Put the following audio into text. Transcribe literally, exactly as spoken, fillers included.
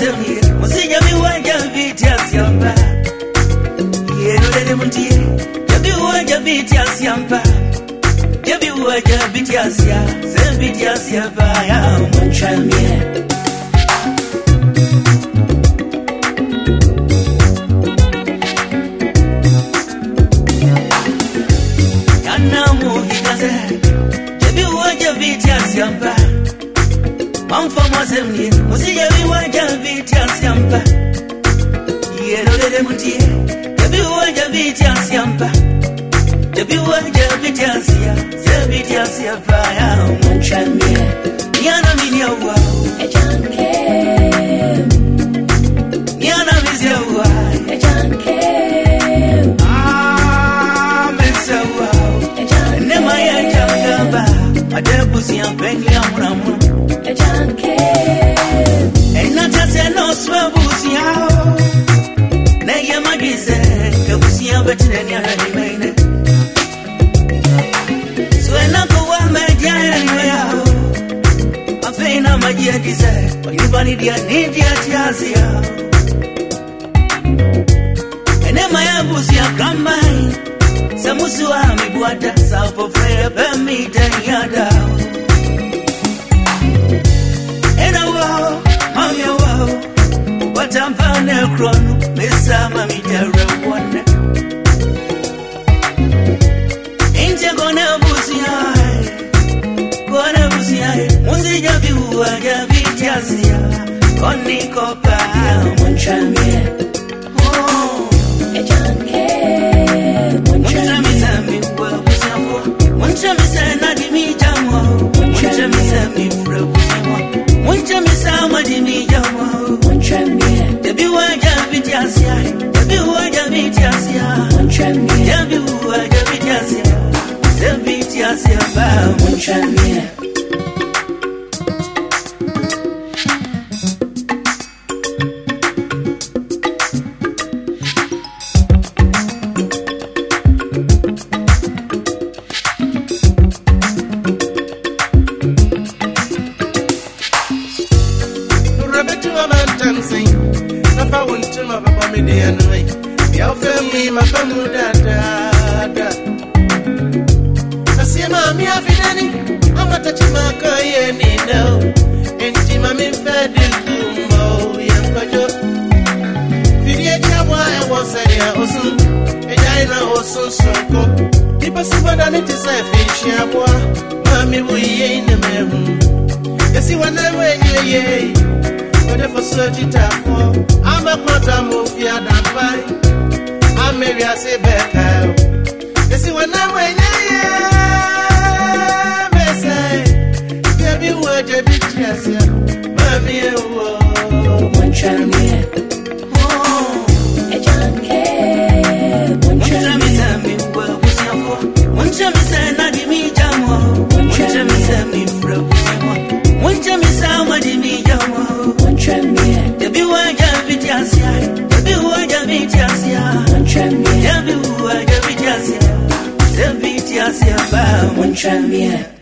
mwasemi musija biwanja vitia siamba yero lele muntie biwanja vitia siamba biwanja vitia sia sembitia siamba ya munchamie yana muhikaze biwanja vitia siamba Mamfa mwasemi musija biwanja vitia siamba yero lele muntie biwanja vitia siamba biwanja vitia sia sembitia siamba ya munchamie yana minia wa ejanke yana mizia wa ejanke ah mesawa nema ya jangaba adebu siampeni ya muramu ejanke ena tase no swabusi yao na yamagize kabusia betreni aranimene swena kwa majaya yao afena majia gize oyibani dia nidia tiazia ene mayabusia kamai samusu wa mibwata sapo freya pemita yada ena wao amya wao watampane krono mesama mijara wana inje kona busia kona busia musija biwa ya vitiasia koni kopa munchamie oh ejanke munchamie wa busia munchamie na dimi jamo munchamie fra busia munchamie ma dimi jamo munchamie biwanja vitiasia biwanja vitiasia munchamie biwanja vitiasia sembitia siamba munchamie my family dada Asema mi afidani ama tachima kaye ni no Enti mami fedi kumbo Yankojo Fidye chabwa e wansari ya osun Eja ina osun sonko Nipa sibada niti safi shabwa Mami uye ine mehu Yasi wanawe ye ye Kode fosoji tafo Ama kota mufia dampai Maybe I say back out. This is when I'm waiting. Baby, what you be chasing? Mommy, oh, munchamie. Oh, ejanke. Munchamie, sami, wa busiamo. Munchamie, sa na di mi jamo. Munchamie, sami, fra busiamo. Munchamie, sa ma di mi jamo. Munchamie. Baby, what you be chasing? Baby, what you be chasing? Munchamie, yabi uwa yabi jasia, sembi jasia ba munchamie.